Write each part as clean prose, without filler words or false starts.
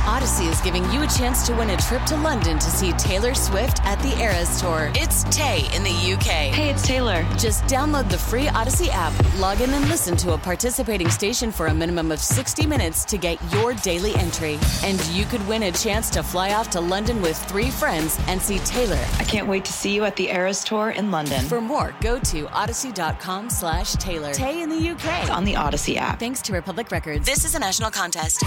Odyssey is giving you a chance to win a trip to London to see Taylor Swift at the Eras Tour. It's Tay in the UK. Hey, it's Taylor. Just download the free Odyssey app, log in and listen to a participating station for a minimum of 60 minutes to get your daily entry. And you could win a chance to fly off to London with 3 friends and see Taylor. I can't wait to see you at the Eras Tour in London. For more, go to odyssey.com/Taylor. Tay in the UK. It's on the Odyssey app. Thanks to Republic Records. This is a national contest.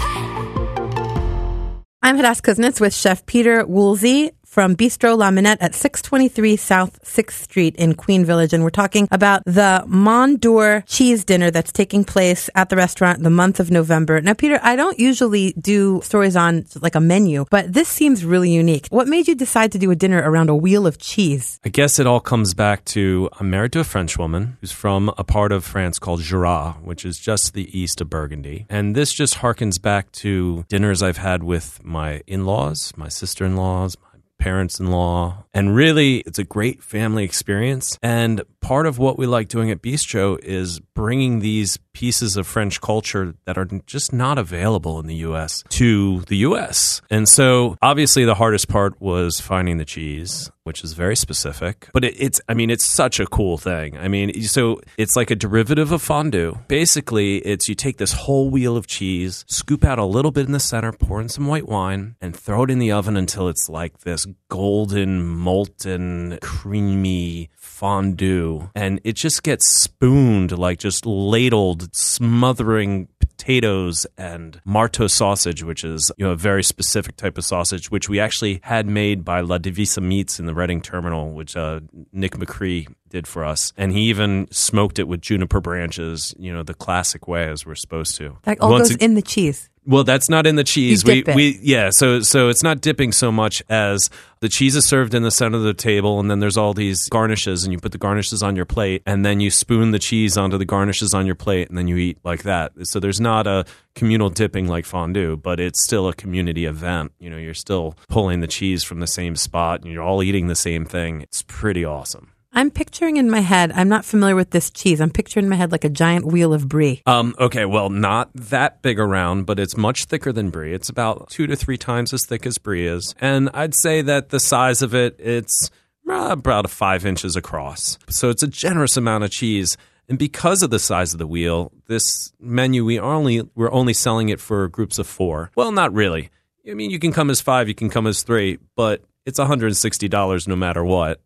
I'm Hadass Kuznets with Chef Peter Woolsey from Bistro La Minette at 623 South 6th Street in Queen Village. And we're talking about the Mondor cheese dinner that's taking place at the restaurant the month of November. Now, Peter, I don't usually do stories on like a menu, but this seems really unique. What made you decide to do a dinner around a wheel of cheese? I guess it all comes back to I'm married to a French woman who's from a part of France called Jura, which is just the east of Burgundy. And this just harkens back to dinners I've had with my in-laws, my sister-in-laws, parents-in-law, and really it's a great family experience. And part of what we like doing at Bistro is bringing these pieces of French culture that are just not available in the U.S. to the U.S. And so obviously the hardest part was finding the cheese, which is very specific, but it's such a cool thing. I mean, so it's like a derivative of fondue. Basically, it's you take this whole wheel of cheese, scoop out a little bit in the center, pour in some white wine, and throw it in the oven until it's like this golden, molten, creamy fondue. And it just gets spooned, like just ladled, smothering potatoes and marteau sausage, which is a very specific type of sausage, which we actually had made by La Divisa Meats in the Reading Terminal, which Nick McCree did for us. And he even smoked it with juniper branches, the classic way as we're supposed to. That all goes in the cheese. Well, that's not in the cheese. You dip it. So it's not dipping so much as the cheese is served in the center of the table, and then there's all these garnishes, and you put the garnishes on your plate, and then you spoon the cheese onto the garnishes on your plate, and then you eat like that. So there's not a communal dipping like fondue, but it's still a community event. You're still pulling the cheese from the same spot, and you're all eating the same thing. It's pretty awesome. I'm picturing in my head, I'm not familiar with this cheese. I'm picturing in my head like a giant wheel of brie. Okay, well, not that big around, but it's much thicker than brie. It's about 2 to 3 times as thick as brie is. And I'd say that the size of it, it's about 5 inches across. So it's a generous amount of cheese. And because of the size of the wheel, this menu, we're only selling it for groups of 4. Well, not really. I mean, you can come as 5, you can come as 3, but it's $160 no matter what.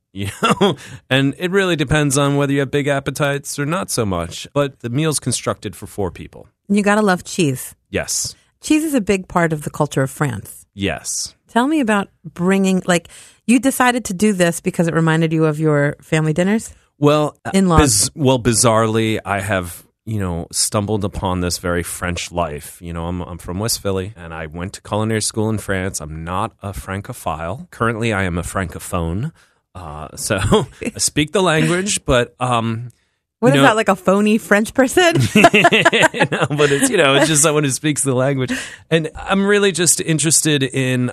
And it really depends on whether you have big appetites or not so much. But the meal's constructed for 4 people. You gotta love cheese. Yes. Cheese is a big part of the culture of France. Yes. Tell me about bringing, you decided to do this because it reminded you of your family dinners? Well, in-laws. Bizarrely, I have stumbled upon this very French life. I'm from West Philly, and I went to culinary school in France. I'm not a Francophile. Currently, I am a Francophone. So I speak the language, but what is that, like a phony French person? No, but it's just someone who speaks the language, and I'm really just interested in.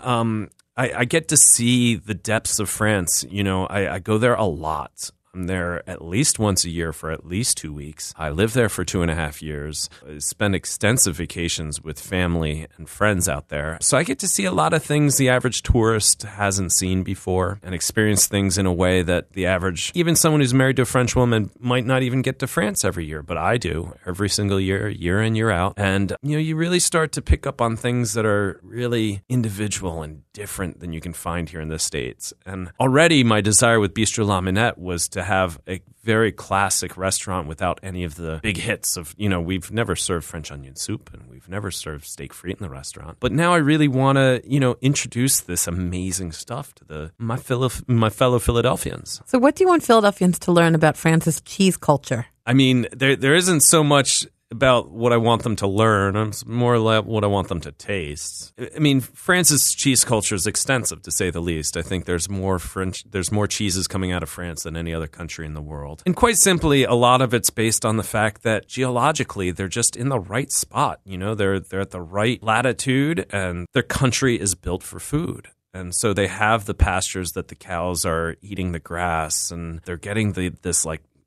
I get to see the depths of France. I go there a lot. I'm there at least once a year for at least 2 weeks. I lived there for 2.5 years. I spend extensive vacations with family and friends out there. So I get to see a lot of things the average tourist hasn't seen before and experience things in a way that the average, even someone who's married to a French woman, might not even get to France every year. But I do every single year, year in, year out. And, you really start to pick up on things that are really individual and different than you can find here in the States. And already my desire with Bistro La Minette was to have a very classic restaurant without any of the big hits of, we've never served French onion soup and we've never served steak frite in the restaurant. But now I really want to, introduce this amazing stuff to my fellow Philadelphians. So what do you want Philadelphians to learn about France's cheese culture? I mean, there isn't so much about what I want them to learn. It's more like what I want them to taste. I mean, France's cheese culture is extensive, to say the least. I think there's more cheeses coming out of France than any other country in the world. And quite simply, a lot of it's based on the fact that geologically, they're just in the right spot. They're at the right latitude, and their country is built for food. And so they have the pastures that the cows are eating the grass, and they're getting this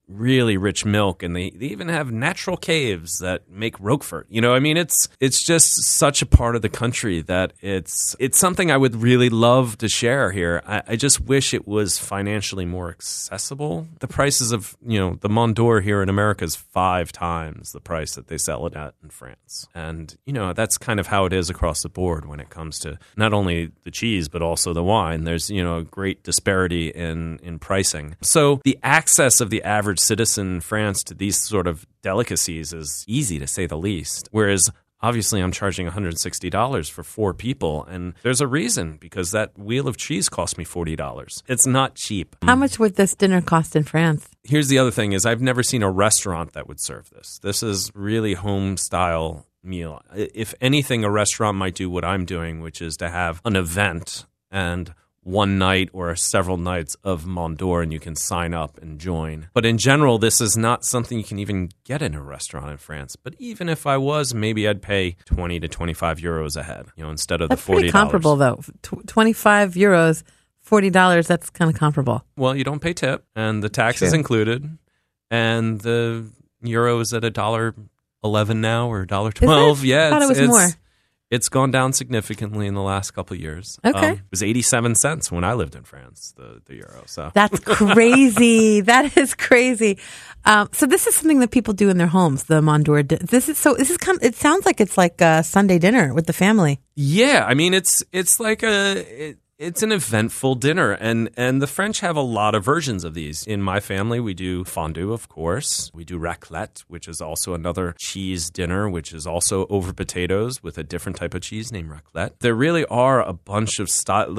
really rich milk, and they even have natural caves that make Roquefort. I mean, it's just such a part of the country that it's something I would really love to share here. I just wish it was financially more accessible. The prices of, the Mont d'Or here in America is 5 times the price that they sell it at in France. And, that's kind of how it is across the board when it comes to not only the cheese, but also the wine. There's, a great disparity in pricing. So the access of the average citizen in France to these sort of delicacies is easy, to say the least. Whereas obviously I'm charging $160 for 4 people, and there's a reason, because that wheel of cheese cost me $40. It's not cheap. How much would this dinner cost in France? Here's the other thing is I've never seen a restaurant that would serve this. This is really home style meal. If anything, a restaurant might do what I'm doing, which is to have an event and one night or several nights of Mont d'Or, and you can sign up and join. But in general, this is not something you can even get in a restaurant in France. But even if I was, maybe I'd pay 20 to 25 euros a head, instead of that's the $40. Pretty comparable, though. 25 euros, $40, that's kind of comparable. Well, you don't pay tip, and the tax is included, and the euro is at $1.11 now, or $1.12. Yeah, I thought it was more. It's gone down significantly in the last couple of years. Okay. It was 87 cents when I lived in France, the euro. So that's crazy. That is crazy. So this is something that people do in their homes, the Mont d'Or. It sounds like it's like a Sunday dinner with the family. Yeah. I mean, it's like it's an eventful dinner, and the French have a lot of versions of these. In my family, we do fondue, of course. We do raclette, which is also another cheese dinner, which is also over potatoes with a different type of cheese named raclette. There really are a bunch of style.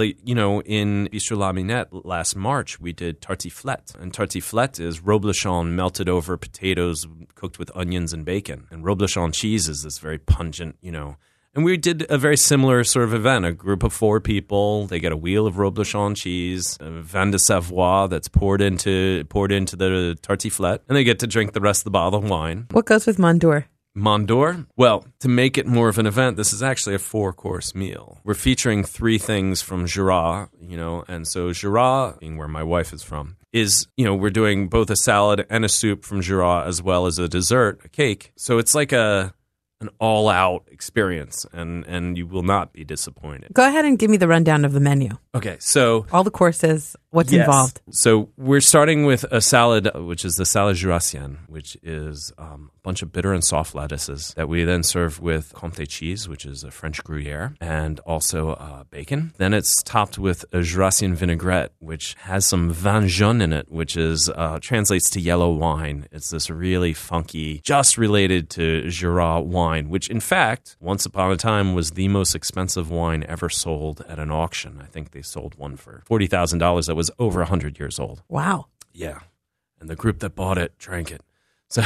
In Bistro La Minette last March, we did tartiflette, and tartiflette is Reblochon melted over potatoes cooked with onions and bacon. And Reblochon cheese is this very pungent, And we did a very similar sort of event. A group of 4 people, they get a wheel of Reblochon cheese, a vin de Savoie that's poured into the tartiflette, and they get to drink the rest of the bottle of wine. What goes with Mont d'Or? Mont d'Or? Well, to make it more of an event, this is actually a 4-course meal. We're featuring 3 things from Jura, and so Jura, being where my wife is from, is, we're doing both a salad and a soup from Jura, as well as a dessert, a cake. So it's like an all-out experience, and you will not be disappointed. Go ahead and give me the rundown of the menu. Okay, so all the courses, what's involved. So we're starting with a salad, which is the salad jurassienne, which is a bunch of bitter and soft lettuces that we then serve with Comté cheese, which is a French Gruyere, and also bacon. Then it's topped with a jurassienne vinaigrette, which has some vin jaune in it, which is translates to yellow wine. It's this really funky, just related to Jura wine, which in fact, once upon a time was the most expensive wine ever sold at an auction. I think they sold one for $40,000 that was over 100 years old. Wow. Yeah. And the group that bought it drank it. So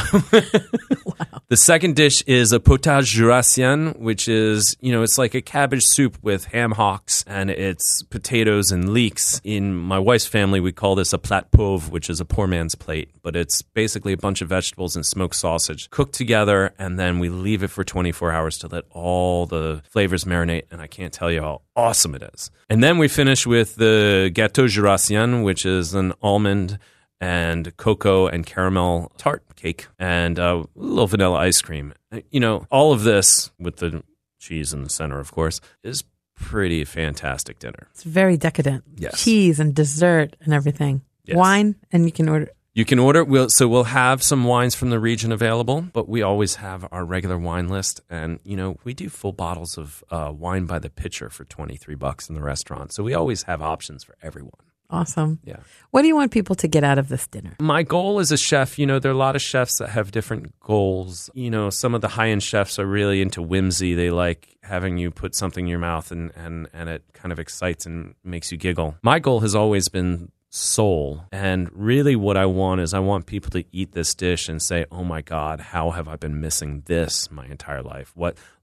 wow. The second dish is a potage jurassien, which is, it's like a cabbage soup with ham hocks, and it's potatoes and leeks. In my wife's family, we call this a plat pauvre, which is a poor man's plate. But it's basically a bunch of vegetables and smoked sausage cooked together, and then we leave it for 24 hours to let all the flavors marinate, and I can't tell you how awesome it is. And then we finish with the gâteau jurassien, which is an almond and cocoa and caramel tart cake, and a little vanilla ice cream. All of this, with the cheese in the center, of course, is pretty fantastic dinner. It's very decadent. Yes. Cheese and dessert and everything. Yes. Wine, and you can order. You can order. We'll have some wines from the region available, but we always have our regular wine list. And, we do full bottles of wine by the pitcher for $23 in the restaurant. So we always have options for everyone. Awesome. Yeah. What do you want people to get out of this dinner? My goal as a chef, there are a lot of chefs that have different goals. Some of the high-end chefs are really into whimsy. They like having you put something in your mouth and it kind of excites and makes you giggle. My goal has always been soul. And really what I want is I want people to eat this dish and say, oh my God, how have I been missing this my entire life? What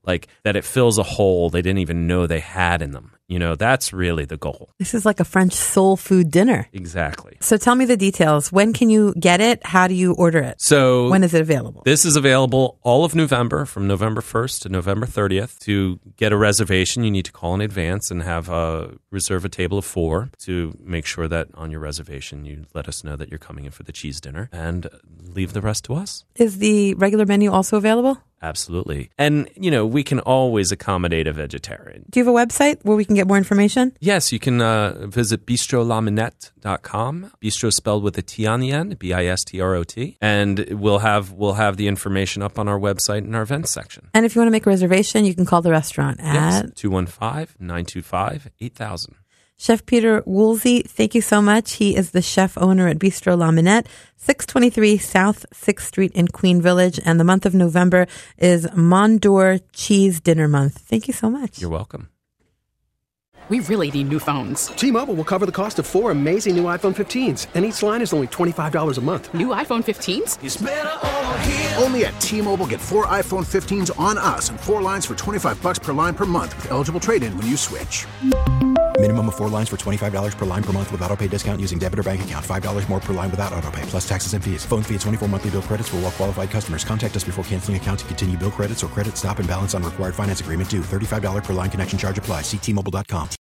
like that it fills a hole they didn't even know they had in them. You know, that's really the goal. This is like a French soul food dinner. Exactly. So tell me the details. When can you get it? How do you order it? So when is it available? This is available all of November, from November 1st to November 30th. To get a reservation, you need to call in advance and reserve a table of 4 to make sure that on your reservation you let us know that you're coming in for the cheese dinner, and leave the rest to us. Is the regular menu also available? Absolutely. And, you know, we can always accommodate a vegetarian. Do you have a website where we can get more information? Yes, you can visit bistrolaminette.com. Bistro spelled with a T on the end, Bistrot. And we'll have the information up on our website in our events section. And if you want to make a reservation, you can call the restaurant at 215-925-8000. Chef Peter Woolsey, thank you so much. He is the chef owner at Bistro La Minette, 623 South 6th Street in Queen Village. And the month of November is Mondor Cheese Dinner Month. Thank you so much. You're welcome. We really need new phones. T-Mobile will cover the cost of 4 amazing new iPhone 15s, and each line is only $25 a month. New iPhone 15s? It's better over here. Only at T-Mobile, get 4 iPhone 15s on us and 4 lines for $25 per line per month with eligible trade-in when you switch. Minimum of 4 lines for $25 per line per month with autopay discount using debit or bank account. $5 more per line without autopay, plus taxes and fees. Phone fee at 24 monthly bill credits for well-qualified customers. Contact us before canceling account to continue bill credits or credit stop and balance on required finance agreement due. $35 per line connection charge applies. See T-Mobile.com.